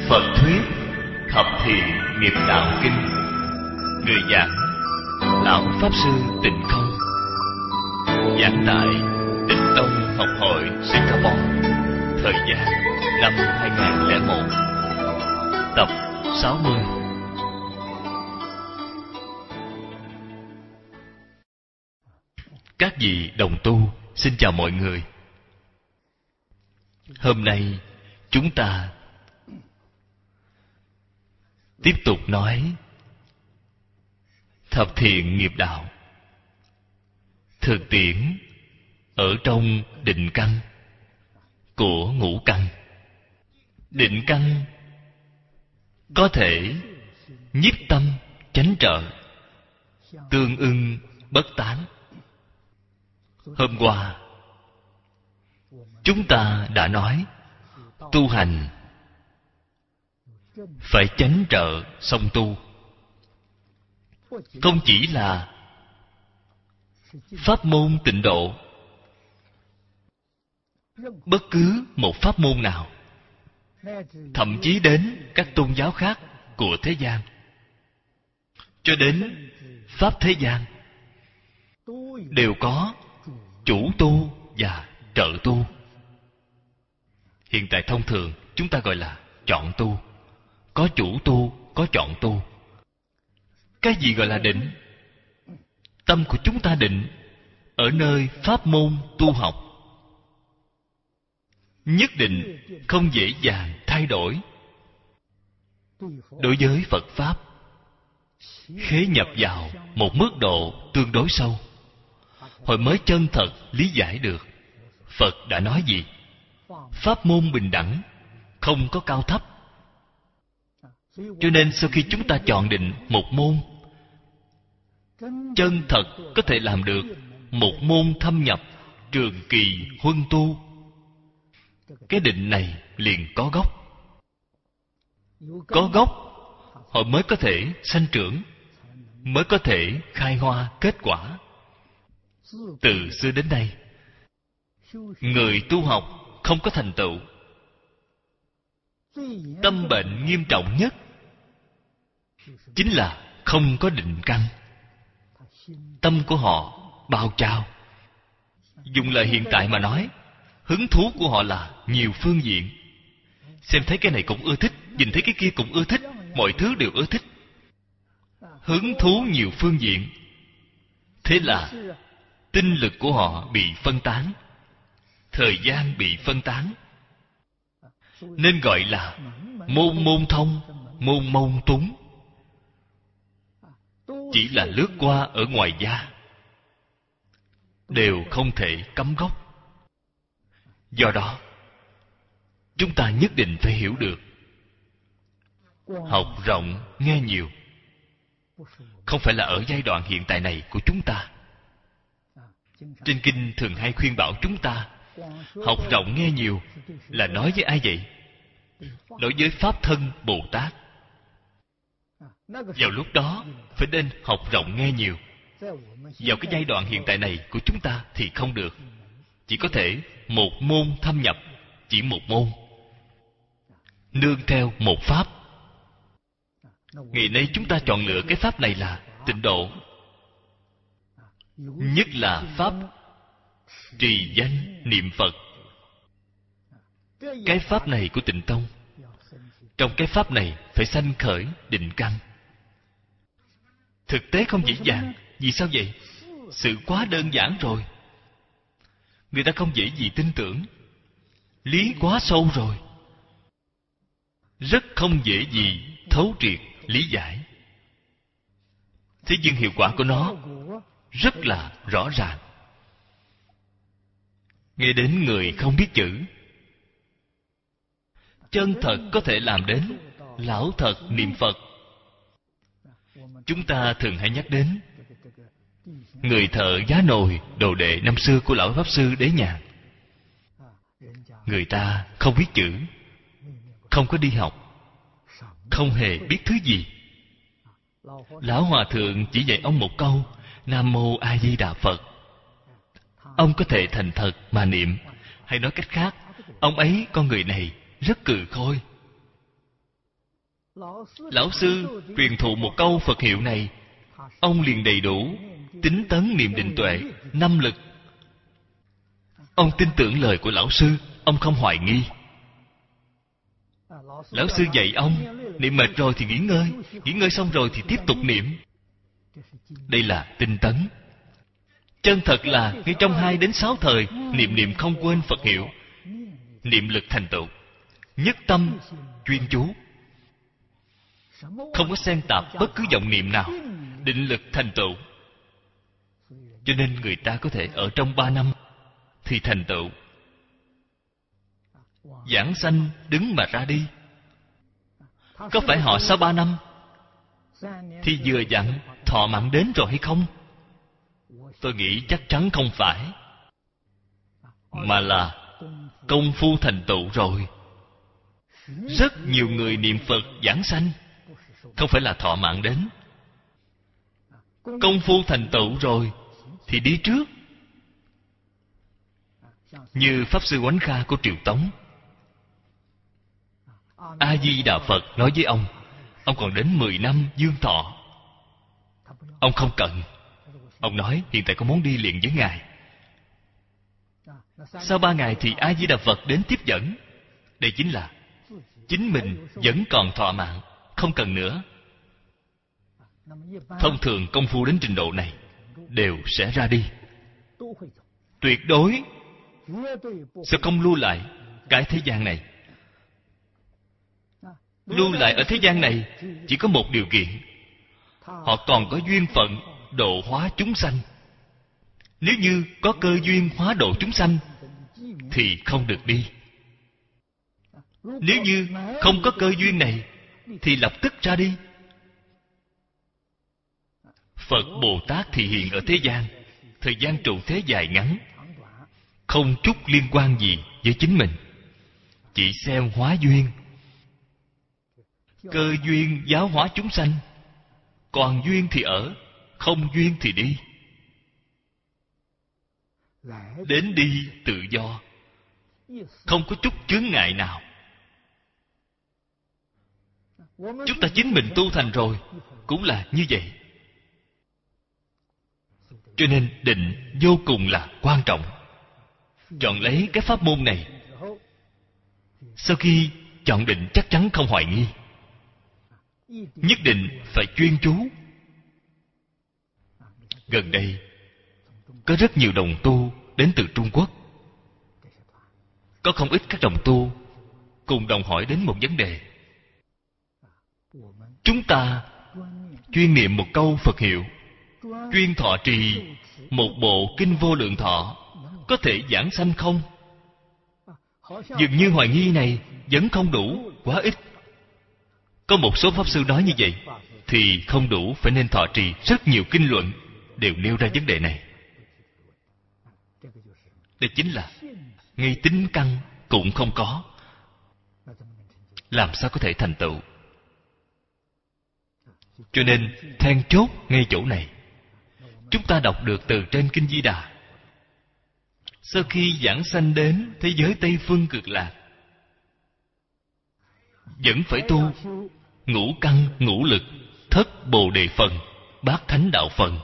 Phật thuyết Thập Thiện Nghiệp Đạo Kinh. Người giảng Lão Pháp Sư Tịnh Không. Giảng tại Tịnh Tông Học hội Singapore. Thời gian năm 2001. Tập 60. Các vị đồng tu, xin chào mọi người. Hôm nay chúng ta tiếp tục nói thập thiện nghiệp đạo thực tiễn ở trong định căn của ngũ căn. Định căn có thể nhiếp tâm chánh trợ, tương ưng bất tán. Hôm qua chúng ta đã nói tu hành phải chánh trợ song tu, không chỉ là pháp môn tịnh độ, bất cứ một pháp môn nào, thậm chí đến các tôn giáo khác của thế gian, cho đến pháp thế gian, đều có chủ tu và trợ tu. Hiện tại thông thường chúng ta gọi là chọn tu. Có chủ tu, có chọn tu. Cái gì gọi là định? Tâm của chúng ta định ở nơi pháp môn tu học, nhất định không dễ dàng thay đổi. Đối với Phật Pháp, khế nhập vào một mức độ tương đối sâu, hồi mới chân thật lý giải được Phật đã nói gì. Pháp môn bình đẳng, không có cao thấp. Cho nên sau khi chúng ta chọn định một môn, chân thật có thể làm được một môn thâm nhập, trường kỳ huân tu, cái định này liền có gốc. Có gốc, họ mới có thể sanh trưởng, mới có thể khai hoa kết quả. Từ xưa đến nay, người tu học không có thành tựu, tâm bệnh nghiêm trọng nhất chính là không có định căn. Tâm của họ bao trao. Dùng lời hiện tại mà nói, hứng thú của họ là nhiều phương diện. Xem thấy cái này cũng ưa thích, nhìn thấy cái kia cũng ưa thích, mọi thứ đều ưa thích. Hứng thú nhiều phương diện. Thế là tinh lực của họ bị phân tán, thời gian bị phân tán. Nên gọi là môn môn thông, môn môn túng. Chỉ là lướt qua ở ngoài da, đều không thể cắm gốc. Do đó, chúng ta nhất định phải hiểu được, học rộng nghe nhiều, không phải là ở giai đoạn hiện tại này của chúng ta. Trên kinh thường hay khuyên bảo chúng ta học rộng nghe nhiều là nói với ai vậy? Nói với Pháp Thân Bồ Tát. Vào lúc đó phải nên học rộng nghe nhiều. Vào cái giai đoạn hiện tại này của chúng ta thì không được. Chỉ có thể một môn thâm nhập, chỉ một môn, nương theo một pháp. Ngày nay chúng ta chọn lựa cái pháp này là tịnh độ, nhất là pháp trì danh niệm Phật. Cái pháp này của Tịnh Tông, trong cái pháp này phải sanh khởi định căn. Thực tế không dễ dàng. Vì sao vậy? Sự quá đơn giản rồi, người ta không dễ gì tin tưởng. Lý quá sâu rồi, rất không dễ gì thấu triệt lý giải. Thế nhưng hiệu quả của nó rất là rõ ràng. Nghe đến người không biết chữ, chân thật có thể làm đến lão thật niệm Phật. Chúng ta thường hay nhắc đến người thợ giá nồi đồ đệ năm xưa của lão Pháp Sư Đế Nhàn. Người ta không biết chữ, không có đi học, không hề biết thứ gì. Lão Hòa Thượng chỉ dạy ông một câu Nam Mô A Di Đà Phật. Ông có thể thành thật mà niệm. Hay nói cách khác, ông ấy, con người này rất cừ khôi. Lão sư truyền thụ một câu Phật hiệu này, ông liền đầy đủ tín tấn niệm định tuệ 5 lực. Ông tin tưởng lời của lão sư, ông không hoài nghi. Lão sư dạy ông, niệm mệt rồi thì nghỉ ngơi xong rồi thì tiếp tục niệm. Đây là tinh tấn. Chân thật là ngay trong 2 đến 6 thời, niệm không quên Phật hiệu, niệm lực thành tựu, nhất tâm chuyên chú, không có xen tạp bất cứ vọng niệm nào, định lực thành tựu. Cho nên người ta có thể ở trong 3 năm thì thành tựu, giảng sanh đứng mà ra đi. Có phải họ sau 3 năm thì vừa dặn thọ mạng đến rồi hay không? Tôi nghĩ chắc chắn không phải, mà là công phu thành tựu rồi. Rất nhiều người niệm Phật giảng sanh, không phải là thọ mạng đến. Công phu thành tựu rồi thì đi trước. Như Pháp Sư Oánh Kha của Triều Tống, A Di Đà Phật nói với ông còn đến 10 năm dương thọ. Ông không cần. Ông nói hiện tại có muốn đi liền với Ngài. Sau 3 ngày thì A Di Đà Phật đến tiếp dẫn. Đây chính là chính mình vẫn còn thọ mạng, không cần nữa. Thông thường công phu đến trình độ này đều sẽ ra đi, tuyệt đối sẽ không lưu lại cái thế gian này. Lưu lại ở thế gian này chỉ có một điều kiện: họ còn có duyên phận độ hóa chúng sanh. Nếu như có cơ duyên hóa độ chúng sanh thì không được đi. Nếu như không có cơ duyên này thì lập tức ra đi. Phật Bồ Tát thì hiện ở thế gian, thời gian trụ thế dài ngắn không chút liên quan gì với chính mình, chỉ xem hóa duyên. Cơ duyên giáo hóa chúng sanh, còn duyên thì ở, không duyên thì đi. Đến đi tự do, không có chút chướng ngại nào. Chúng ta chính mình tu thành rồi cũng là như vậy. Cho nên định vô cùng là quan trọng. Chọn lấy cái pháp môn này, sau khi chọn định chắc chắn không hoài nghi, nhất định phải chuyên chú. Gần đây có rất nhiều đồng tu đến từ Trung Quốc. Có không ít các đồng tu cùng đồng hỏi đến một vấn đề: chúng ta chuyên niệm một câu Phật hiệu, chuyên thọ trì một bộ kinh Vô Lượng Thọ, có thể giảng sanh không? Dường như hoài nghi này vẫn không đủ, quá ít. Có một số pháp sư nói như vậy thì không đủ, phải nên thọ trì. Rất nhiều kinh luận đều nêu ra vấn đề này. Đây chính là ngay tính căn cũng không có, làm sao có thể thành tựu? Cho nên then chốt ngay chỗ này. Chúng ta đọc được từ trên Kinh Di Đà, sau khi giảng sanh đến thế giới Tây Phương Cực Lạc, vẫn phải tu ngũ căn ngũ lực, thất bồ đề phần, bát thánh đạo phần.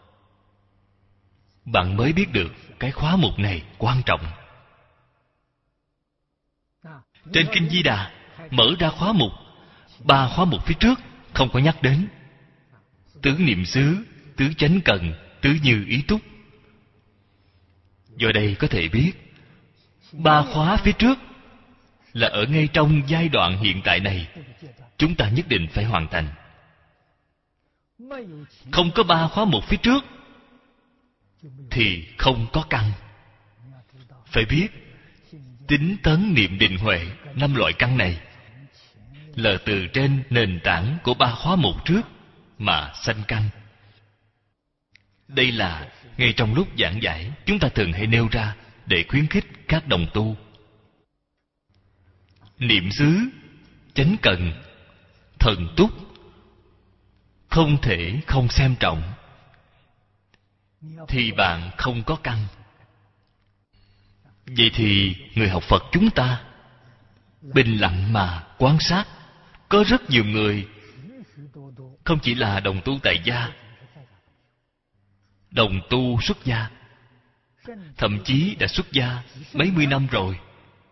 Bạn mới biết được cái khóa mục này quan trọng. Trên Kinh Di Đà mở ra khóa mục, 3 khóa mục phía trước không có nhắc đến: tứ niệm xứ, tứ chánh cần, tứ như ý túc. Do đây có thể biết 3 khóa phía trước là ở ngay trong giai đoạn hiện tại này chúng ta nhất định phải hoàn thành. Không có 3 khóa mục phía trước thì không có căn. Phải biết tín tấn niệm định huệ 5 loại căn này là từ trên nền tảng của 3 khóa mục trước mà sanh căn. Đây là ngay trong lúc giảng giải chúng ta thường hay nêu ra để khuyến khích các đồng tu. Niệm xứ, chánh cần, thần túc không thể không xem trọng, thì bạn không có căn. Vậy thì người học Phật chúng ta bình lặng mà quan sát Có rất nhiều người không chỉ là đồng tu tại gia, đồng tu xuất gia, thậm chí đã xuất gia mấy mươi năm rồi,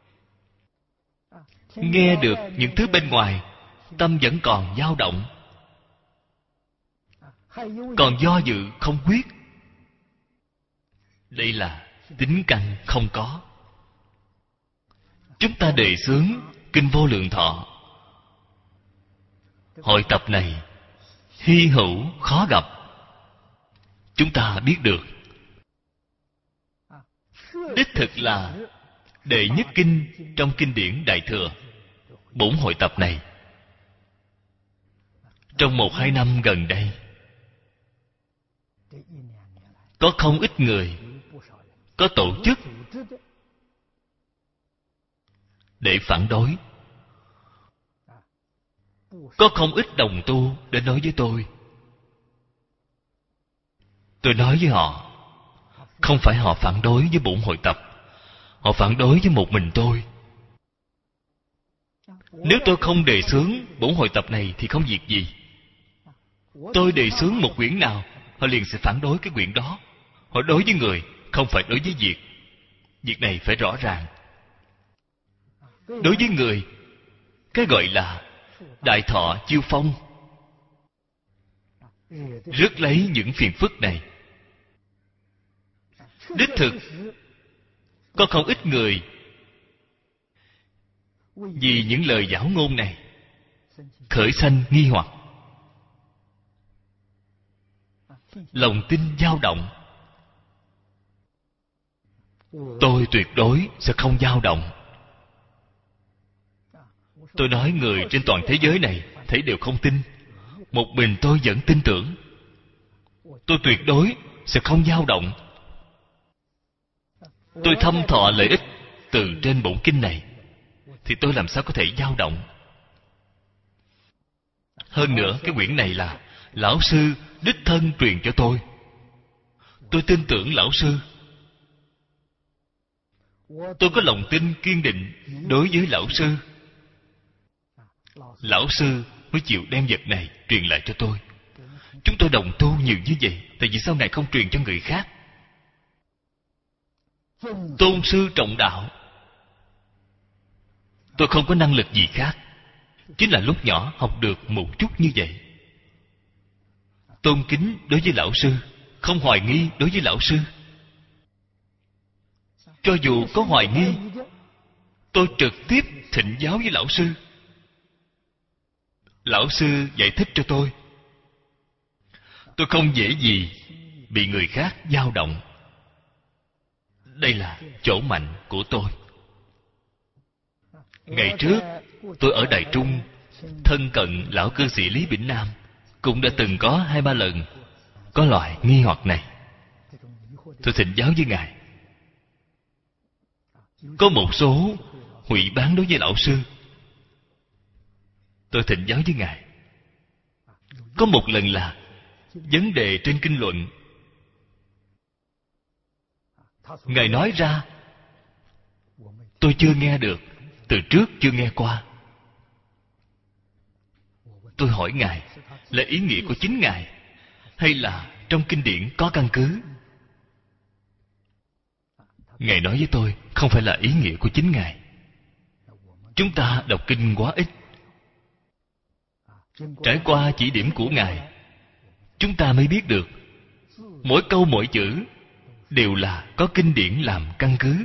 nghe được những thứ bên ngoài, tâm vẫn còn dao động, còn do dự không quyết. Đây là tính căn không có. Chúng ta đề xướng Kinh Vô Lượng Thọ. Hội tập này hy hữu khó gặp. Chúng ta biết được, đích thực là đệ nhất kinh trong kinh điển Đại Thừa. Bổn hội tập này trong 1-2 năm gần đây, có không ít người, có tổ chức để phản đối. Có không ít đồng tu đến nói với tôi. Tôi nói với họ, không phải họ phản đối với bổn hội tập, họ phản đối với một mình tôi. Nếu tôi không đề xướng bổn hội tập này thì không việc gì. Tôi đề xướng một quyển nào, họ liền sẽ phản đối cái quyển đó. Họ đối với người, không phải đối với việc. Việc này phải rõ ràng. Đối với người, cái gọi là đại thọ chiêu phong, rước lấy những phiền phức này. Đích thực có không ít người vì những lời giảo ngôn này khởi sanh nghi hoặc, lòng tin dao động. Tôi tuyệt đối sẽ không dao động. Tôi nói người trên toàn thế giới này thấy đều không tin, một mình tôi vẫn tin tưởng. Tôi tuyệt đối sẽ không dao động. Tôi thâm thọ lợi ích từ trên bổn kinh này, thì tôi làm sao có thể dao động. Hơn nữa, cái quyển này là lão sư đích thân truyền cho tôi. Tôi tin tưởng lão sư. Tôi có lòng tin kiên định đối với lão sư. Lão sư mới chịu đem vật này truyền lại cho tôi. Chúng tôi đồng tu nhiều như vậy, tại vì sao Ngài không truyền cho người khác? Tôn sư trọng đạo. Tôi không có năng lực gì khác, chính là lúc nhỏ học được một chút như vậy. Tôn kính đối với lão sư, không hoài nghi đối với lão sư. Cho dù có hoài nghi, tôi trực tiếp thỉnh giáo với lão sư. Lão sư giải thích cho tôi. Tôi không dễ gì bị người khác dao động. Đây là chỗ mạnh của tôi. Ngày trước tôi ở Đài Trung, thân cận lão cư sĩ Lý Bỉnh Nam, cũng đã từng có 2-3 lần có loại nghi hoặc này. Tôi thỉnh giáo với Ngài. Có một số hủy bán đối với lão sư, tôi thỉnh giáo với Ngài. Có một lần là vấn đề trên kinh luận, Ngài nói ra, tôi chưa nghe được, từ trước chưa nghe qua. Tôi hỏi Ngài, là ý nghĩa của chính Ngài, hay là trong kinh điển có căn cứ? Ngài nói với tôi, không phải là ý nghĩa của chính Ngài. Chúng ta đọc kinh quá ít. Trải qua chỉ điểm của Ngài, chúng ta mới biết được mỗi câu mỗi chữ đều là có kinh điển làm căn cứ.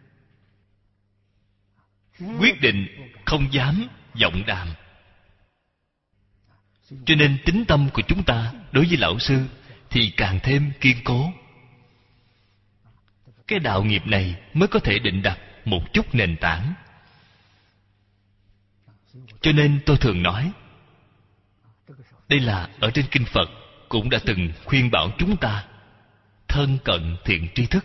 Quyết định không dám vọng đàm. Cho nên tín tâm của chúng ta đối với lão sư thì càng thêm kiên cố. Cái đạo nghiệp này mới có thể định đặt một chút nền tảng. Cho nên tôi thường nói, đây là ở trên kinh Phật cũng đã từng khuyên bảo chúng ta thân cận thiện tri thức.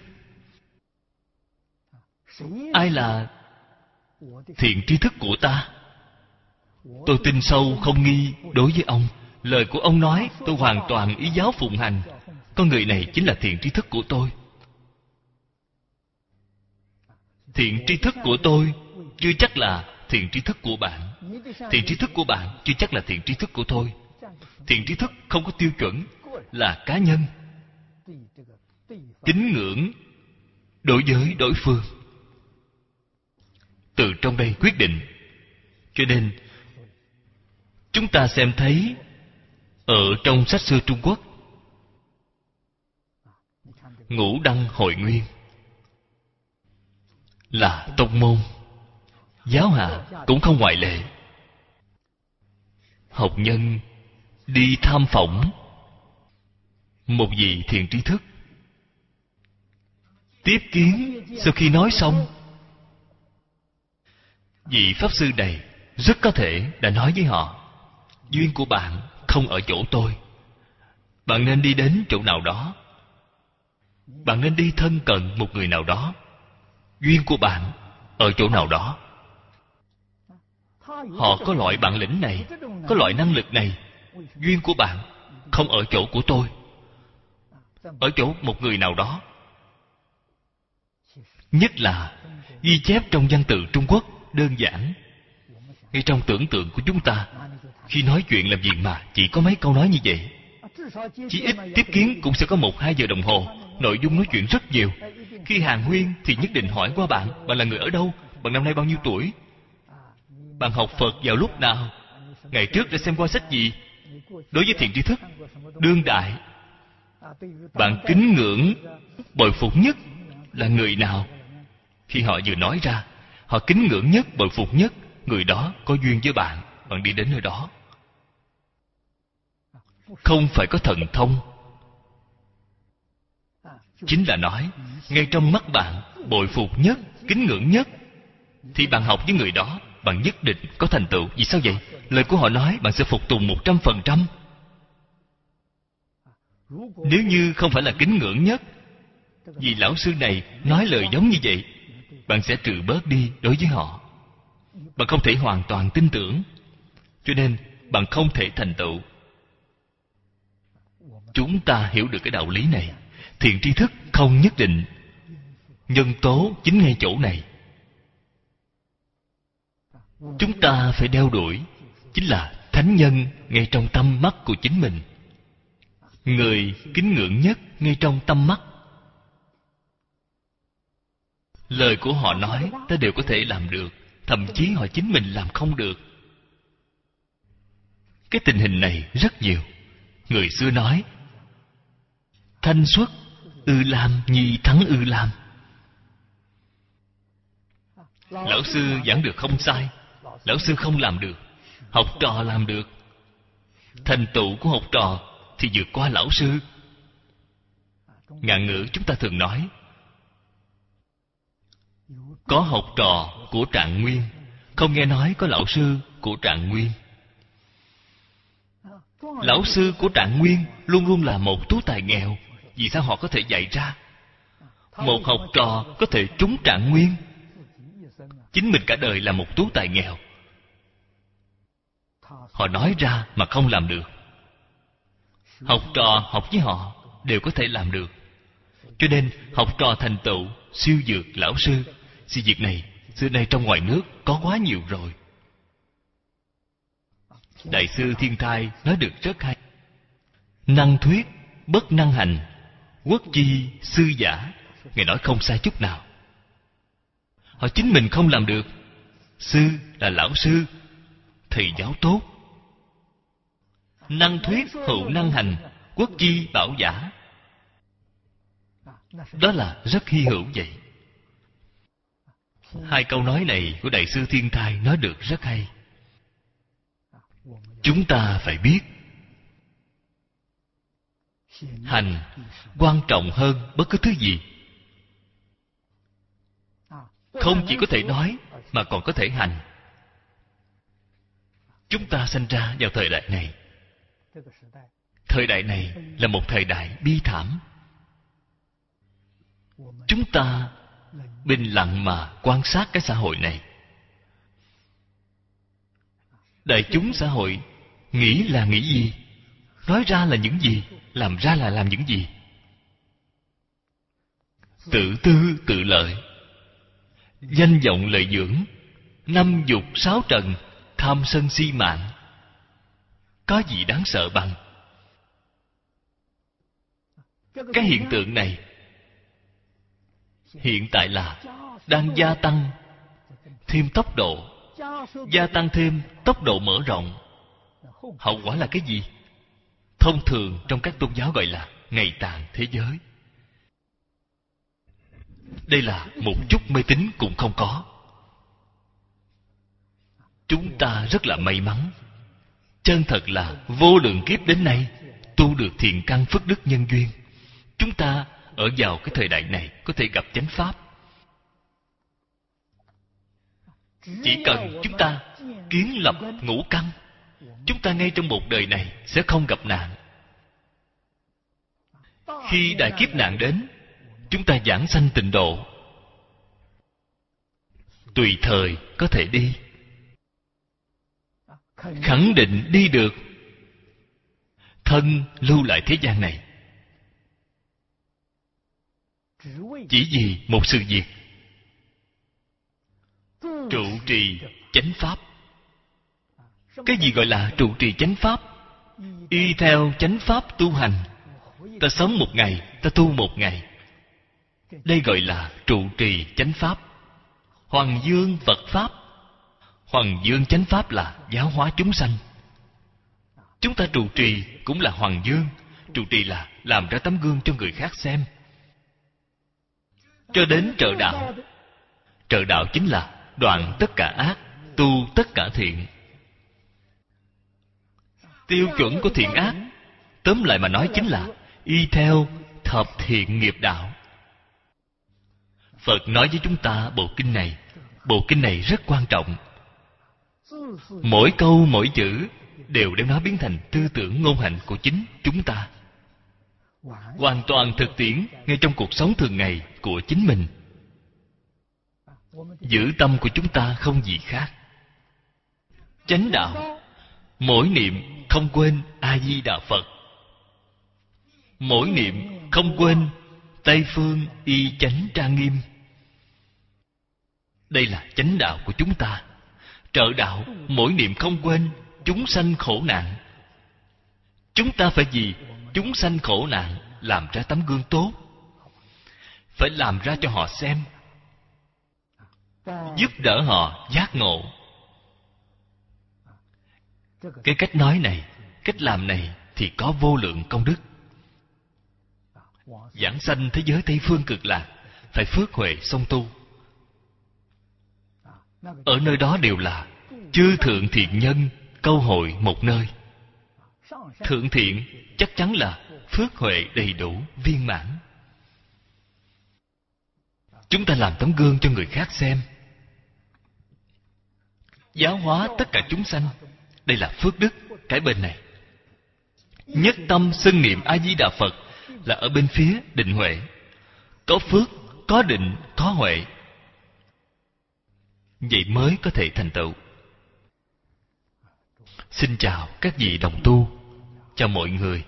Ai là thiện tri thức của ta? Tôi tin sâu không nghi đối với ông. Lời của ông nói tôi hoàn toàn ý giáo phụng hành. Con người này chính là thiện tri thức của tôi. Thiện tri thức của tôi chưa chắc là thiện tri thức của bạn. Thiện tri thức của bạn chưa chắc là thiện tri thức của tôi. Thiện tri thức không có tiêu chuẩn, là cá nhân kính ngưỡng đối với đối phương. Từ trong đây quyết định. Cho nên chúng ta xem thấy ở trong sách xưa Trung Quốc, Ngũ Đăng Hội Nguyên là tông môn, giáo hạ cũng không ngoại lệ. Học nhân đi tham phỏng một vị thiện tri thức, tiếp kiến. Sau khi nói xong, vị pháp sư này rất có thể đã nói với họ: duyên của bạn không ở chỗ tôi, bạn nên đi đến chỗ nào đó, bạn nên đi thân cận một người nào đó. Duyên của bạn ở chỗ nào đó. Họ có loại bản lĩnh này, có loại năng lực này. Duyên của bạn không ở chỗ của tôi, ở chỗ một người nào đó. Nhất là ghi chép trong văn tự Trung Quốc đơn giản. Ngay trong tưởng tượng của chúng ta, khi nói chuyện làm gì mà chỉ có mấy câu nói như vậy. Chỉ ít tiếp kiến cũng sẽ có 1-2 giờ đồng hồ. Nội dung nói chuyện rất nhiều. Khi hàn huyên thì nhất định hỏi qua bạn: bạn là người ở đâu? Bạn năm nay bao nhiêu tuổi? Bạn học Phật vào lúc nào? Ngày trước đã xem qua sách gì? Đối với thiện tri thức đương đại, bạn kính ngưỡng, bồi phục nhất là người nào? Khi họ vừa nói ra, họ kính ngưỡng nhất, bồi phục nhất, người đó có duyên với bạn, bạn đi đến nơi đó. Không phải có thần thông, chính là nói ngay trong mắt bạn bồi phục nhất, kính ngưỡng nhất, thì bạn học với người đó, bạn nhất định có thành tựu. Vì sao vậy? Lời của họ nói bạn sẽ phục tùng 100%. Nếu như không phải là kính ngưỡng nhất, vì lão sư này nói lời giống như vậy, bạn sẽ trừ bớt đi đối với họ. Bạn không thể hoàn toàn tin tưởng, cho nên bạn không thể thành tựu. Chúng ta hiểu được cái đạo lý này. Thiện tri thức không nhất định. Nhân tố chính ngay chỗ này. Chúng ta phải đeo đuổi chính là thánh nhân ngay trong tâm mắt của chính mình. Người kính ngưỡng nhất ngay trong tâm mắt. Lời của họ nói ta đều có thể làm được, thậm chí họ chính mình làm không được. Cái tình hình này rất nhiều. Người xưa nói: thanh xuất ư lam, nhi thắng ư lam. Lão sư giảng được không sai, lão sư không làm được, học trò làm được. Thành tựu của học trò thì vượt qua lão sư. Ngạn ngữ chúng ta thường nói: có học trò của Trạng Nguyên, không nghe nói có lão sư của Trạng Nguyên. Lão sư của Trạng Nguyên luôn luôn là một tú tài nghèo. Vì sao họ có thể dạy ra? Một học trò có thể trúng Trạng Nguyên, chính mình cả đời là một tú tài nghèo. Họ nói ra mà không làm được. Học trò học với họ đều có thể làm được. Cho nên học trò thành tựu siêu vượt lão sư. Sự việc này xưa nay trong ngoài nước có quá nhiều rồi. Đại sư Thiên Thai nói được rất hay: năng thuyết bất năng hành, quốc chi sư giả. Ngài nói không sai chút nào. Họ chính mình không làm được. Sư là lão sư, thầy giáo tốt. Năng thuyết hữu năng hành, quốc chi bảo giả. Đó là rất hy hữu vậy. Hai câu nói này của Đại sư Thiên Thai nói được rất hay. Chúng ta phải biết hành quan trọng hơn bất cứ thứ gì. Không chỉ có thể nói mà còn có thể hành. Chúng ta sinh ra vào thời đại này. Thời đại này là một thời đại bi thảm. Chúng ta bình lặng mà quan sát cái xã hội này. Đại chúng xã hội nghĩ là nghĩ gì, nói ra là những gì, làm ra là làm những gì. Tự tư tự lợi, danh vọng lợi dưỡng, năm dục sáu trần, tham sân si mạng, có gì đáng sợ bằng? Cái hiện tượng này hiện tại là đang gia tăng thêm tốc độ, gia tăng thêm tốc độ mở rộng. Hậu quả là cái gì? Thông thường trong các tôn giáo gọi là ngày tàn thế giới. Đây là một chút mê tín cũng không có. Chúng ta rất là may mắn. Chân thật là vô lượng kiếp đến nay tu được thiện căn phước đức nhân duyên, chúng ta ở vào cái thời đại này có thể gặp chánh pháp. Chỉ cần chúng ta kiến lập ngũ căn, chúng ta ngay trong một đời này sẽ không gặp nạn. Khi đại kiếp nạn đến, chúng ta giảng sanh tịnh độ, tùy thời có thể đi, khẳng định đi được. Thân lưu lại thế gian này chỉ vì một sự việc: trụ trì chánh pháp. Cái gì gọi là trụ trì chánh pháp? Y theo chánh pháp tu hành. Ta sống một ngày, ta tu một ngày. Đây gọi là trụ trì chánh pháp. Hoàng dương Phật pháp, hoàng dương chánh pháp là giáo hóa chúng sanh. Chúng ta trụ trì cũng là hoàng dương. Trụ trì là làm ra tấm gương cho người khác xem. Cho đến trợ đạo. Trợ đạo chính là đoạn tất cả ác, tu tất cả thiện. Tiêu chuẩn của thiện ác, tóm lại mà nói chính là y theo thập thiện nghiệp đạo. Phật nói với chúng ta bộ kinh này. Bộ kinh này rất quan trọng. Mỗi câu mỗi chữ đều đem nó biến thành tư tưởng ngôn hạnh của chính chúng ta, hoàn toàn thực tiễn ngay trong cuộc sống thường ngày của chính mình. Giữ tâm của chúng ta không gì khác. Chánh đạo, mỗi niệm không quên A Di Đà Phật, mỗi niệm không quên Tây Phương Y Chánh Trang Nghiêm. Đây là chánh đạo của chúng ta. Trợ đạo, mỗi niệm không quên chúng sanh khổ nạn. Chúng ta phải vì chúng sanh khổ nạn làm ra tấm gương tốt, phải làm ra cho họ xem, giúp đỡ họ giác ngộ. Cái cách nói này, cách làm này thì có vô lượng công đức. Giảng sanh thế giới Tây Phương Cực Lạc phải phước huệ song tu. Ở nơi đó đều là chư thượng thiện nhân câu hội một nơi. Thượng thiện chắc chắn là phước huệ đầy đủ viên mãn. Chúng ta làm tấm gương cho người khác xem, giáo hóa tất cả chúng sanh. Đây là phước đức. Cái bên này nhất tâm xưng niệm A Di Đà Phật là ở bên phía định huệ. Có phước, có định, có huệ, vậy mới có thể thành tựu. Xin chào các vị đồng tu, chào mọi người.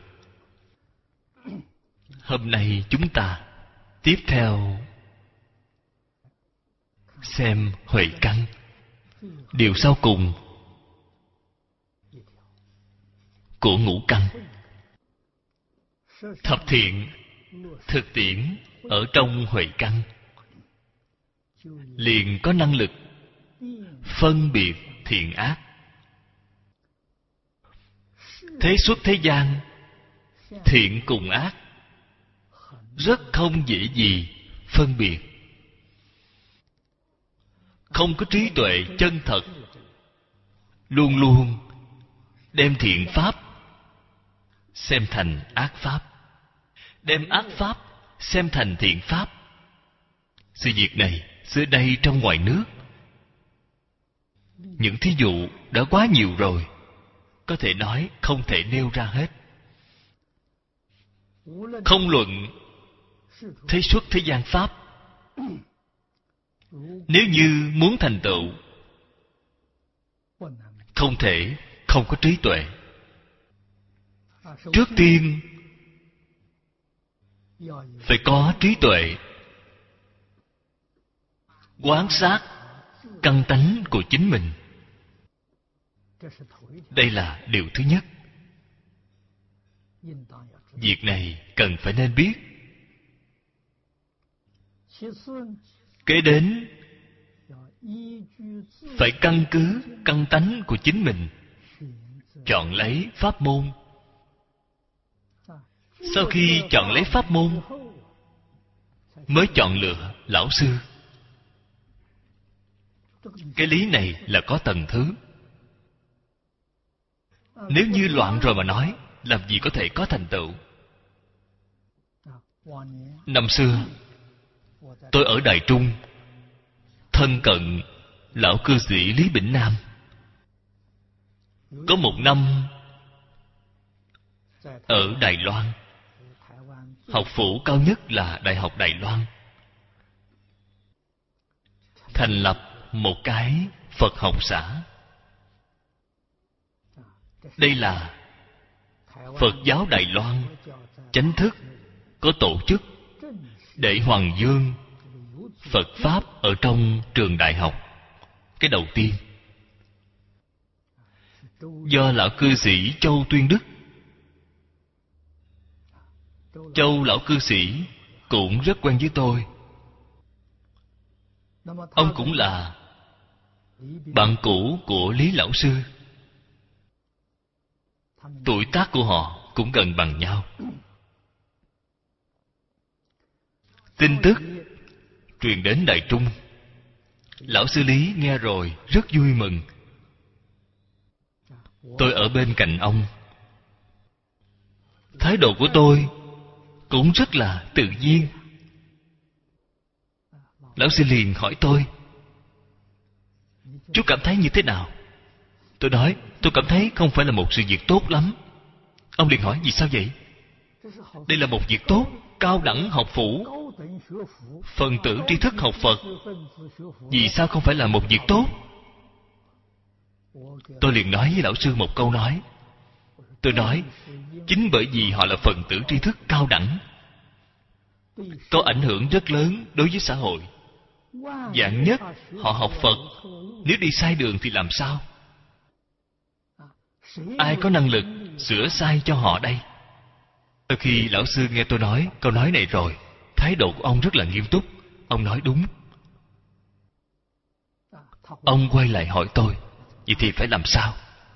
Hôm nay chúng ta tiếp theo xem huệ căn, điều sau cùng của ngũ căn. Thập thiện thực tiễn ở trong huệ căn, liền có năng lực phân biệt thiện ác. Thế xuất thế gian, thiện cùng ác rất không dễ gì phân biệt. Không có trí tuệ chân thật, luôn luôn đem thiện pháp xem thành ác pháp, đem ác pháp xem thành thiện pháp. Sự việc này xưa đây trong ngoài nước, những thí dụ đã quá nhiều rồi, có thể nói không thể nêu ra hết. Không luận thế xuất thế gian pháp, nếu như muốn thành tựu, không thể không có trí tuệ. Trước tiên phải có trí tuệ, quan sát căn tánh của chính mình. Đây là điều thứ nhất. Việc này cần phải nên biết. Kế đến, phải căn cứ căn tánh của chính mình, chọn lấy pháp môn. Sau khi chọn lấy pháp môn, mới chọn lựa lão sư. Cái lý này là có tầng thứ. Nếu như loạn rồi mà nói, làm gì có thể có thành tựu. Năm xưa, tôi ở Đài Trung, thân cận lão cư sĩ Lý Bỉnh Nam. Có một năm ở Đài Loan, học phủ cao nhất là Đại học Đài Loan, thành lập một cái Phật học xã. Đây là Phật giáo Đài Loan chính thức có tổ chức để hoằng dương Phật Pháp ở trong trường đại học. Cái đầu tiên do lão cư sĩ Châu Tuyên Đức. Châu lão cư sĩ cũng rất quen với tôi. Ông cũng là bạn cũ của Lý lão sư. Tuổi tác của họ cũng gần bằng nhau. Tin tức truyền đến Đài Trung. Lão sư Lý nghe rồi rất vui mừng. Tôi ở bên cạnh ông. Thái độ của tôi cũng rất là tự nhiên. Lão sư liền hỏi tôi: chú cảm thấy như thế nào? Tôi nói tôi cảm thấy không phải là một sự việc tốt lắm. Ông liền hỏi: vì sao vậy? Đây là một việc tốt, cao đẳng học phủ, phần tử tri thức học Phật. Vì sao không phải là một việc tốt? Tôi liền nói với lão sư một câu nói. Tôi nói chính bởi vì họ là phần tử tri thức cao đẳng, có ảnh hưởng rất lớn đối với xã hội. Vạn nhất họ học Phật, nếu đi sai đường thì làm sao? Ai có năng lực sửa sai cho họ đây? Khi lão sư nghe tôi nói câu nói này rồi, thái độ của ông rất là nghiêm túc. Ông nói đúng. Ông quay lại hỏi tôi: vậy thì phải làm sao?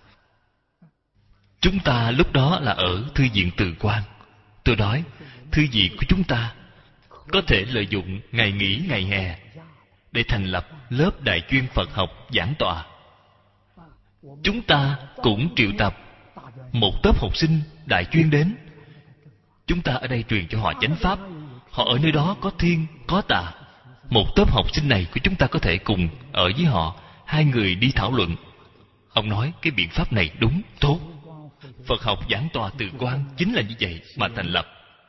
Chúng ta lúc đó là ở thư viện Từ Quan. Tôi nói thư viện của chúng ta có thể lợi dụng ngày nghỉ ngày hè để thành lập lớp đại chuyên Phật học giảng tọa. Chúng ta cũng triệu tập một tốp học sinh đại chuyên đến. Chúng ta ở đây truyền cho họ chánh pháp. Họ ở nơi đó có thiên, có tà. Một tốp học sinh này của chúng ta có thể cùng ở với họ, hai người đi thảo luận. Ông nói cái biện pháp này đúng, tốt. Phật học giảng tọa Từ Quan chính là như vậy mà thành lập.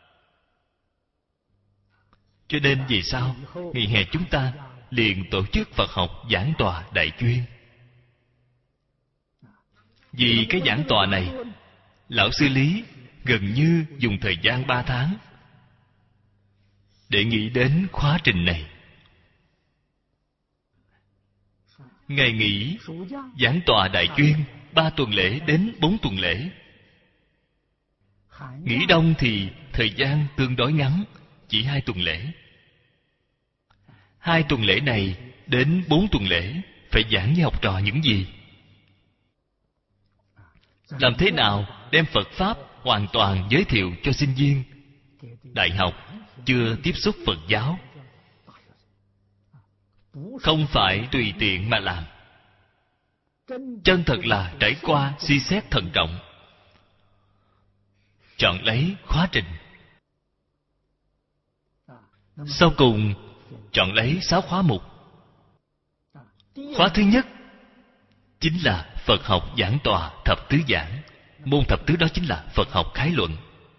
Cho nên vì sao ngày hè chúng ta liền tổ chức Phật học giảng tọa đại chuyên? Vì cái giảng tọa này, lão sư Lý gần như dùng thời gian 3 tháng để nghĩ đến khóa trình này. Ngày nghỉ giảng tọa đại chuyên 3 tuần lễ đến 4 tuần lễ. Nghỉ đông thì thời gian tương đối ngắn, chỉ 2 tuần lễ. 2 tuần lễ này đến 4 tuần lễ phải giảng với học trò những gì? Làm thế nào đem Phật Pháp hoàn toàn giới thiệu cho sinh viên đại học chưa tiếp xúc Phật giáo? Không phải tùy tiện mà làm. Chân thật là trải qua suy xét thận trọng, chọn lấy khóa trình. Sau cùng chọn lấy 6 khóa mục. Khóa thứ nhất chính là Phật học giảng tọa thập tứ giảng. Môn thập tứ đó chính là Phật học khái luận,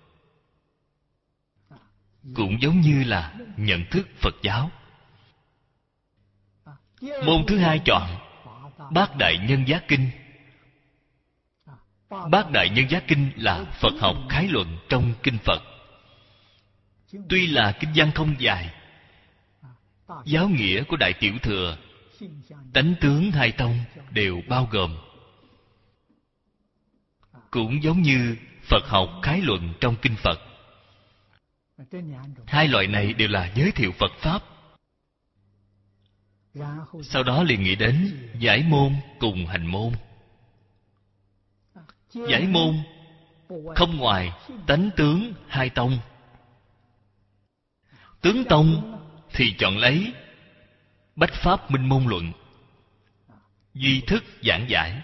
cũng giống như là nhận thức Phật giáo. Môn thứ hai chọn Bát Đại Nhân Giác Kinh. Bát Đại Nhân Giác Kinh là Phật học khái luận trong kinh Phật. Tuy là kinh văn không dài, giáo nghĩa của Đại Tiểu Thừa tánh tướng hai tông đều bao gồm. Cũng giống như Phật học khái luận trong kinh Phật. Hai loại này đều là giới thiệu Phật Pháp. Sau đó liền nghĩ đến giải môn cùng hành môn. Giải môn không ngoài tánh tướng hai tông. Tướng tông thì chọn lấy Bách Pháp Minh Môn Luận, duy thức giảng giải.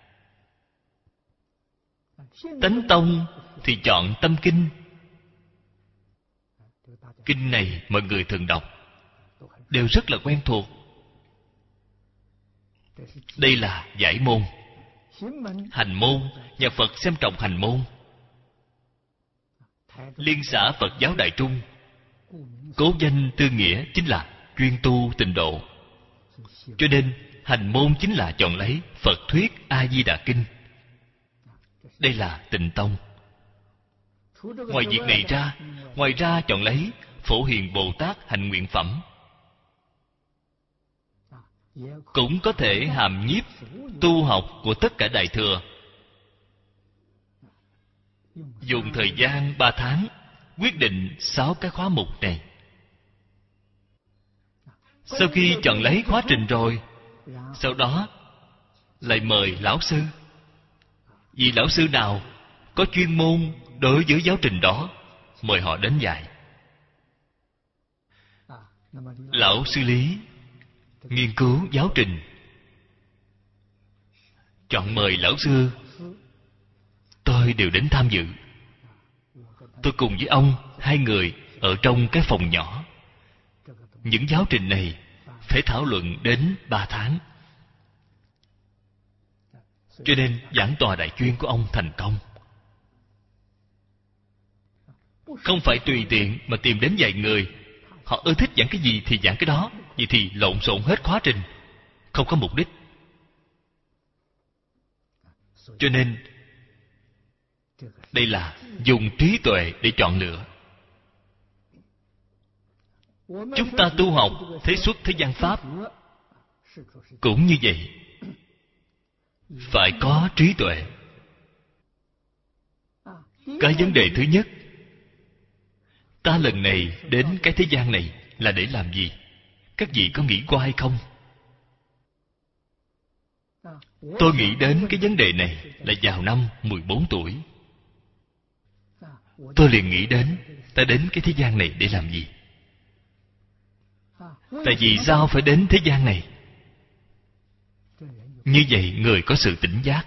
Tánh tông thì chọn Tâm Kinh. Kinh này mọi người thường đọc, đều rất là quen thuộc. Đây là giải môn. Hành môn, nhà Phật xem trọng hành môn. Liên xã Phật giáo Đại Trung, cố danh tư nghĩa chính là chuyên tu tịnh độ. Cho nên hành môn chính là chọn lấy Phật thuyết A Di Đà Kinh. Đây là Tịnh tông. Ngoài việc này ra, ngoài ra chọn lấy Phổ Hiền Bồ Tát hành nguyện phẩm. Cũng có thể hàm nhiếp tu học của tất cả Đại Thừa. Dùng thời gian 3 tháng quyết định 6 cái khóa mục này. Sau khi chọn lấy khóa trình rồi, sau đó lại mời lão sư. Vì lão sư nào có chuyên môn đối với giáo trình đó, mời họ đến dạy. Lão sư Lý nghiên cứu giáo trình, chọn mời lão sư, tôi đều đến tham dự. Tôi cùng với ông, 2 người ở trong cái phòng nhỏ. Những giáo trình này phải thảo luận đến 3 tháng. Cho nên giảng tòa đại chuyên của ông thành công. Không phải tùy tiện mà tìm đến vài người, họ ưa thích giảng cái gì thì giảng cái đó. Vậy thì lộn xộn hết khóa trình, không có mục đích. Cho nên đây là dùng trí tuệ để chọn lựa. Chúng ta tu học thế xuất thế gian pháp cũng như vậy, phải có trí tuệ. Cái vấn đề thứ nhất, ta lần này đến cái thế gian này là để làm gì? Các vị có nghĩ qua hay không? Tôi nghĩ đến cái vấn đề này là vào năm 14 tuổi. Tôi liền nghĩ đến, ta đến cái thế gian này để làm gì? Tại vì sao phải đến thế gian này? Như vậy người có sự tỉnh giác,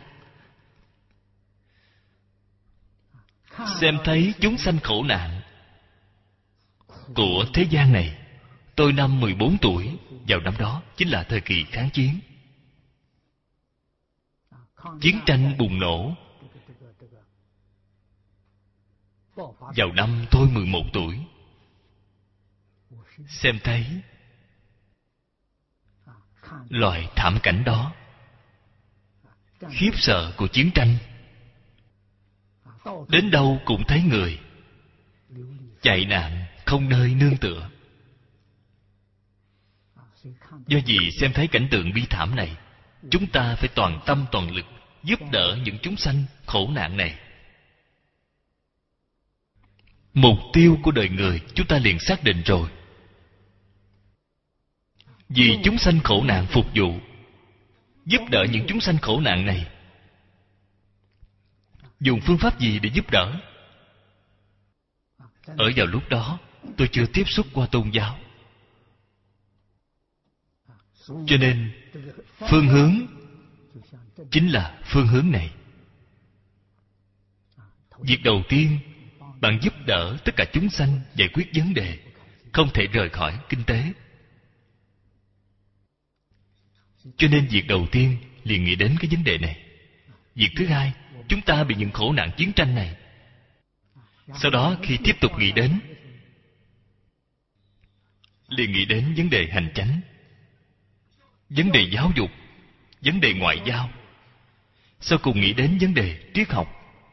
xem thấy chúng sanh khổ nạn của thế gian này. Tôi năm 14 tuổi, vào năm đó chính là thời kỳ kháng chiến. Chiến tranh bùng nổ. Vào năm tôi 11 tuổi, xem thấy loại thảm cảnh đó, khiếp sợ của chiến tranh. Đến đâu cũng thấy người chạy nạn không nơi nương tựa. Do vì xem thấy cảnh tượng bi thảm này, chúng ta phải toàn tâm toàn lực giúp đỡ những chúng sanh khổ nạn này. Mục tiêu của đời người chúng ta liền xác định rồi. Vì chúng sanh khổ nạn phục vụ, giúp đỡ những chúng sanh khổ nạn này. Dùng phương pháp gì để giúp đỡ? Ở vào lúc đó tôi chưa tiếp xúc qua tôn giáo, cho nên phương hướng chính là phương hướng này. Việc đầu tiên, bạn giúp đỡ tất cả chúng sanh giải quyết vấn đề, không thể rời khỏi kinh tế. Cho nên việc đầu tiên liền nghĩ đến cái vấn đề này. Việc thứ hai, chúng ta bị những khổ nạn chiến tranh này. Sau đó khi tiếp tục nghĩ đến, liền nghĩ đến vấn đề hành chánh, vấn đề giáo dục, vấn đề ngoại giao. Sau cùng nghĩ đến vấn đề triết học.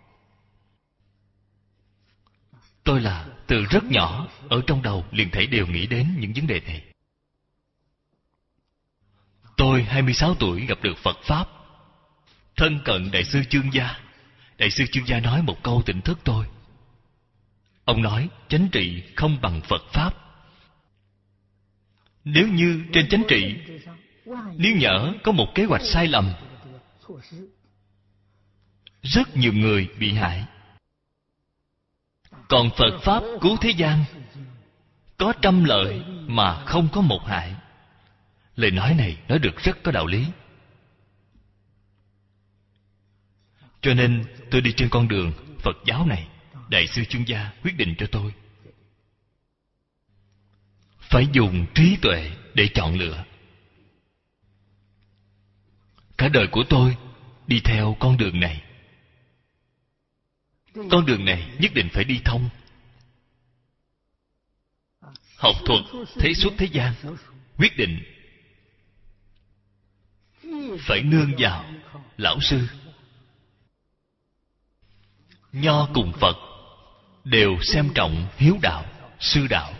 Tôi là từ rất nhỏ, ở trong đầu liền thể đều nghĩ đến những vấn đề này. 26 tuổi gặp được Phật Pháp, thân cận Đại sư Chương Gia. Đại sư Chương Gia nói một câu tỉnh thức tôi. Ông nói chánh trị không bằng Phật Pháp. Nếu như trên chánh trị, nếu nhỡ có một kế hoạch sai lầm, rất nhiều người bị hại. Còn Phật Pháp cứu thế gian, có 100 lợi mà không có một hại. Lời nói này nói được rất có đạo lý. Cho nên tôi đi trên con đường Phật giáo này, Đại sư Chương Gia quyết định cho tôi phải dùng trí tuệ để chọn lựa. Cả đời của tôi đi theo con đường này. Con đường này nhất định phải đi thông. Học thuật thế xuất thế gian, quyết định phải nương vào lão sư. Nho cùng Phật đều xem trọng hiếu đạo, sư đạo.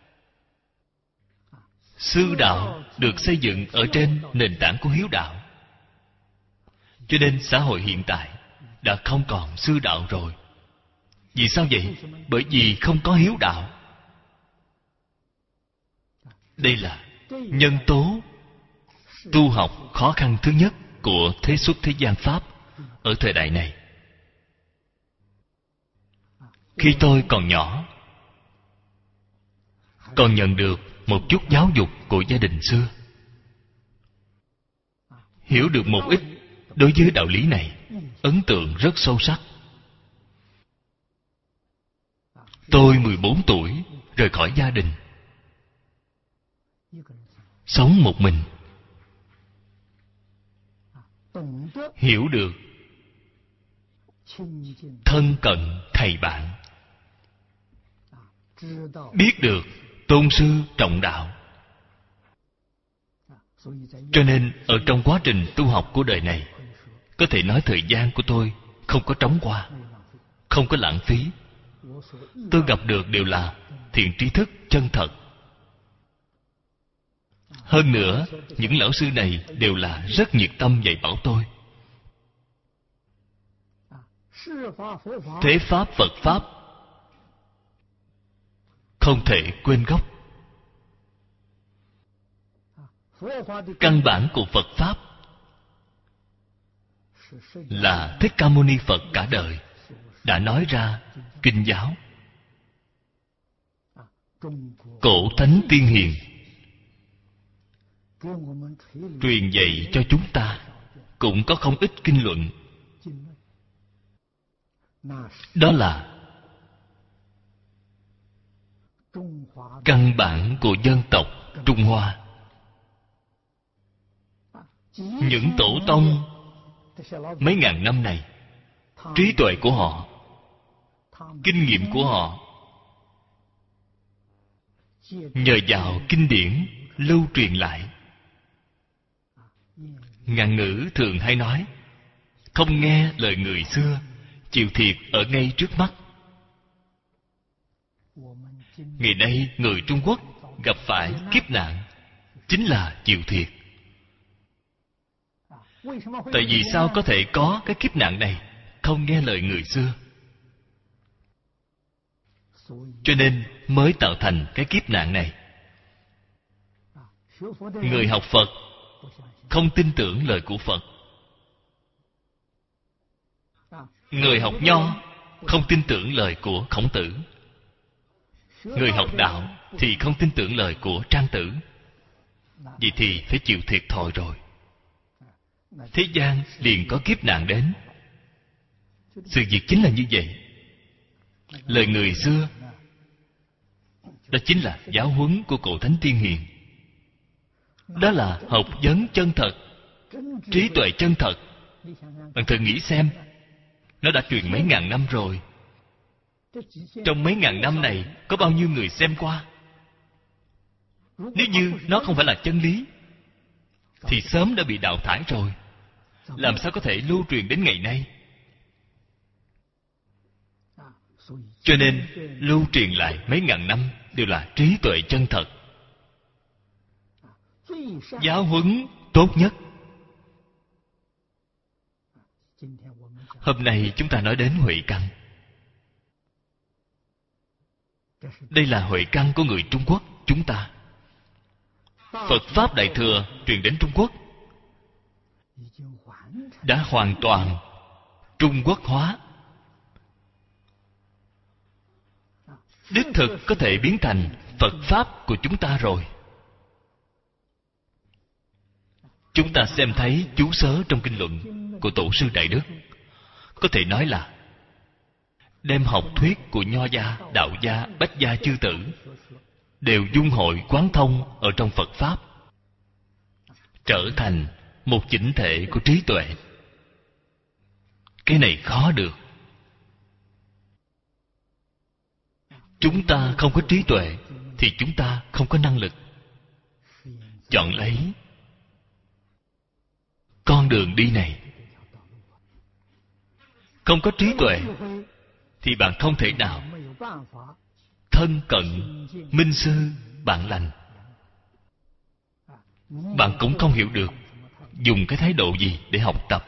Sư đạo được xây dựng ở trên nền tảng của hiếu đạo. Cho nên xã hội hiện tại đã không còn sư đạo rồi. Vì sao vậy? Bởi vì không có hiếu đạo. Đây là nhân tố tu học khó khăn thứ nhất của thế xuất thế gian Pháp ở thời đại này. Khi tôi còn nhỏ, còn nhận được một chút giáo dục của gia đình xưa, hiểu được một ít đối với đạo lý này, ấn tượng rất sâu sắc. Tôi 14 tuổi rời khỏi gia đình, sống một mình, hiểu được thân cận thầy bạn, biết được tôn sư trọng đạo. Cho nên ở trong quá trình tu học của đời này, có thể nói thời gian của tôi không có trống qua, không có lãng phí. Tôi gặp được đều là thiện tri thức chân thật. Hơn nữa, những lão sư này đều là rất nhiệt tâm dạy bảo tôi. Thế Pháp Phật Pháp không thể quên gốc. Căn bản của Phật Pháp là Thích Ca Mâu Ni Phật cả đời đã nói ra kinh giáo. Cổ Thánh Tiên Hiền truyền dạy cho chúng ta cũng có không ít kinh luận. Đó là căn bản của dân tộc Trung Hoa. Những tổ tông mấy ngàn năm này, trí tuệ của họ, kinh nghiệm của họ, nhờ vào kinh điển lưu truyền lại. Ngạn ngữ thường hay nói, không nghe lời người xưa, chịu thiệt ở ngay trước mắt. Ngày nay người Trung Quốc gặp phải kiếp nạn chính là chịu thiệt. Tại vì sao có thể có cái kiếp nạn này? Không nghe lời người xưa, cho nên mới tạo thành cái kiếp nạn này. Người học Phật không tin tưởng lời của Phật. Người học Nho không tin tưởng lời của Khổng Tử. Người học Đạo thì không tin tưởng lời của Trang Tử. Vậy thì phải chịu thiệt thòi rồi. Thế gian liền có kiếp nạn đến. Sự việc chính là như vậy. Lời người xưa, đó chính là giáo huấn của Cổ Thánh Tiên Hiền. Đó là học vấn chân thật, trí tuệ chân thật. Bạn thử nghĩ xem, nó đã truyền mấy ngàn năm rồi. Trong mấy ngàn năm này có bao nhiêu người xem qua? Nếu như nó không phải là chân lý thì sớm đã bị đào thải rồi. Làm sao có thể lưu truyền đến ngày nay? Cho nên lưu truyền lại mấy ngàn năm đều là trí tuệ chân thật. Giáo huấn tốt nhất. Hôm nay chúng ta nói đến huệ căn. Đây là huệ căn của người Trung Quốc chúng ta. Phật Pháp Đại Thừa truyền đến Trung Quốc đã hoàn toàn Trung Quốc hóa. Đích thực có thể biến thành Phật Pháp của chúng ta rồi. Chúng ta xem thấy chú sớ trong kinh luận của Tổ sư Đại Đức, có thể nói là đem học thuyết của Nho gia, Đạo gia, Bách gia chư tử đều dung hội quán thông ở trong Phật Pháp, trở thành một chỉnh thể của trí tuệ. Cái này khó được. Chúng ta không có trí tuệ thì chúng ta không có năng lực chọn lấy con đường đi này. Không có trí tuệ thì bạn không thể nào thân cận minh sư bạn lành. Bạn cũng không hiểu được dùng cái thái độ gì để học tập.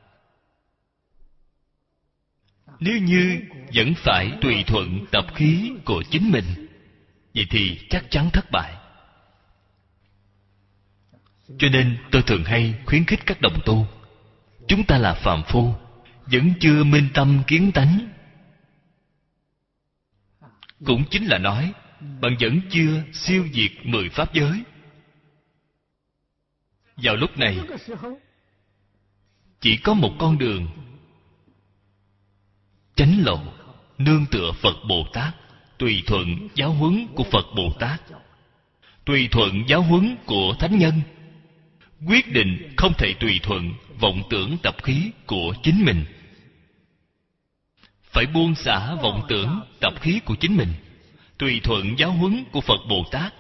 Nếu như vẫn phải tùy thuận tập khí của chính mình, vậy thì chắc chắn thất bại. Cho nên tôi thường hay khuyến khích các đồng tu, chúng ta là phàm phu, vẫn chưa minh tâm kiến tánh. Cũng chính là nói bạn vẫn chưa siêu diệt 10 pháp giới. Vào lúc này chỉ có một con đường chánh lộ, nương tựa Phật Bồ Tát, tùy thuận giáo huấn của Phật Bồ Tát, tùy thuận giáo huấn của thánh nhân. Quyết định không thể tùy thuận vọng tưởng tập khí của chính mình. Phải buông xả vọng tưởng tập khí của chính mình, tùy thuận giáo huấn của Phật Bồ Tát.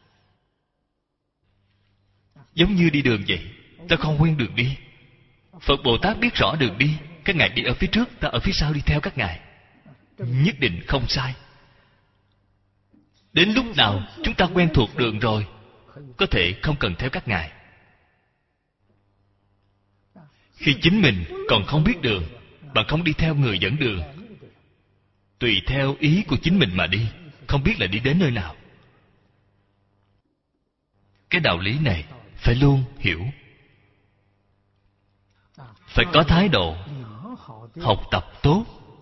Giống như đi đường vậy, ta không quen đường đi, Phật Bồ Tát biết rõ đường đi, các ngài đi ở phía trước, ta ở phía sau đi theo các ngài, nhất định không sai. Đến lúc nào chúng ta quen thuộc đường rồi, có thể không cần theo các ngài. Khi chính mình còn không biết đường, bạn không đi theo người dẫn đường, tùy theo ý của chính mình mà đi, không biết là đi đến nơi nào. Cái đạo lý này phải luôn hiểu. Phải có thái độ học tập tốt,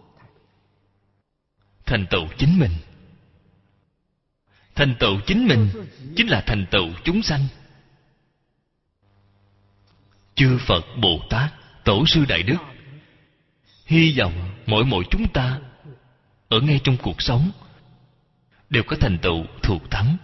thành tựu chính mình. Thành tựu chính mình chính là thành tựu chúng sanh. Chư Phật Bồ Tát, Tổ sư Đại Đức hy vọng mỗi chúng ta ở ngay trong cuộc sống đều có thành tựu thù thắng.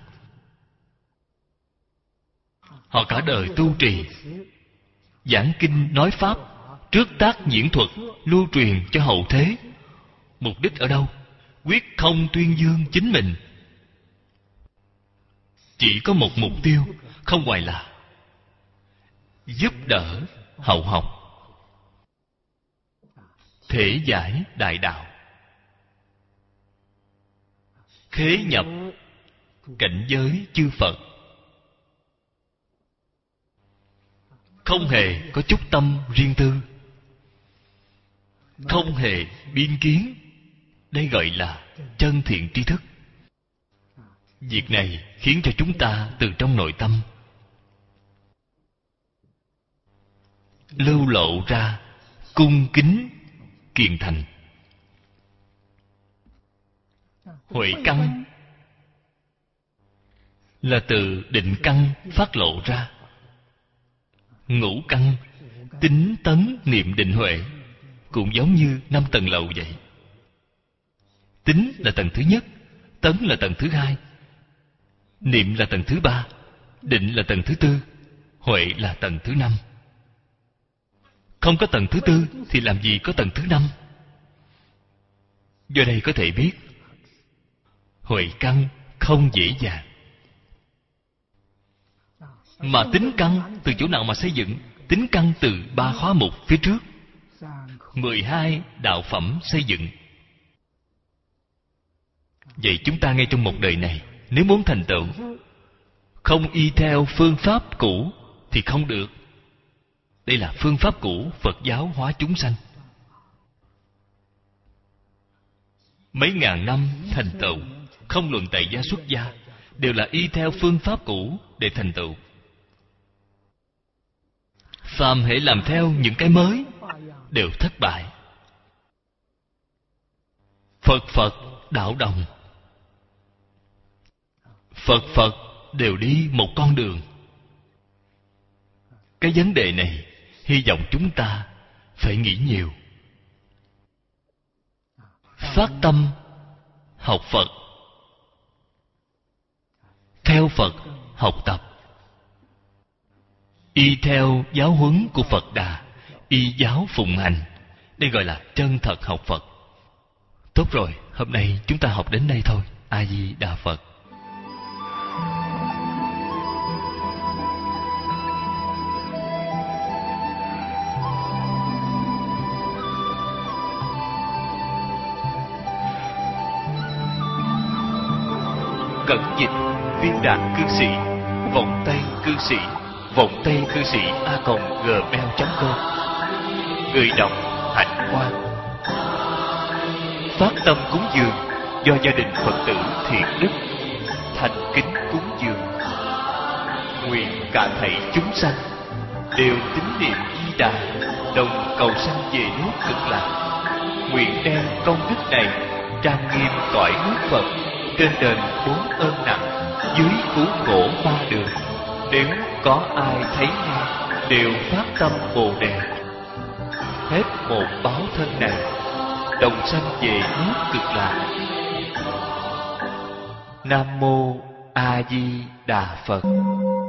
Họ cả đời tu trì, giảng kinh nói pháp, trước tác diễn thuật, lưu truyền cho hậu thế. Mục đích ở đâu? Quyết không tuyên dương chính mình. Chỉ có một mục tiêu, không ngoài là giúp đỡ hậu học, thể giải đại đạo, khế nhập cảnh giới chư Phật. Không hề có chút tâm riêng tư, không hề biên kiến. Đây gọi là chân thiện tri thức. Việc này khiến cho chúng ta từ trong nội tâm lưu lộ ra cung kính kiền thành. Huệ căn là từ định căn phát lộ ra. Ngũ căn tính tấn niệm định huệ cũng giống như 5 tầng lầu vậy. Tính là tầng thứ nhất, tấn là tầng thứ hai, niệm là tầng thứ ba, định là tầng thứ tư, huệ là tầng thứ năm. Không có tầng thứ tư thì làm gì có tầng thứ năm? Do đây có thể biết huệ căn không dễ dàng. Mà tính căn từ chỗ nào mà xây dựng? Tính căn từ 3 khóa mục phía trước, 12 đạo phẩm xây dựng. Vậy chúng ta ngay trong một đời này, nếu muốn thành tựu, không y theo phương pháp cũ, thì không được. Đây là phương pháp cũ Phật giáo hóa chúng sanh. Mấy ngàn năm thành tựu, không luận tại gia xuất gia, đều là y theo phương pháp cũ để thành tựu. Phàm hễ làm theo những cái mới đều thất bại. Phật Phật đạo đồng, Phật Phật đều đi một con đường. Cái vấn đề này hy vọng chúng ta phải nghĩ nhiều. Phát tâm học Phật, theo Phật học tập, y theo giáo huấn của Phật Đà, y giáo phụng hành. Đây gọi là chân thật học Phật. Tốt rồi, hôm nay chúng ta học đến đây thôi. A Di Đà Phật. Cẩn dịch Viên Đạt Cư Sĩ, Vọng Tây Cư Sĩ, Vọng Tây Cư Sĩ @gmail.com. Người đọc Hạnh Quang. Phát tâm cúng dường do gia đình Phật tử Thiện Đức thành kính cúng dường. Nguyện cả thảy chúng sanh đều tín niệm Di Đà, đồng cầu sanh về nước Cực Lạc. Nguyện đem công đức này trang nghiêm cõi nước Phật, trên đền 4 ơn nặng, dưới cứu khổ 3 đường. Nếu có ai thấy nghe đều phát tâm Bồ Đề, hết một báo thân này đồng sanh về nước Cực Lạc. Nam mô A Di Đà Phật.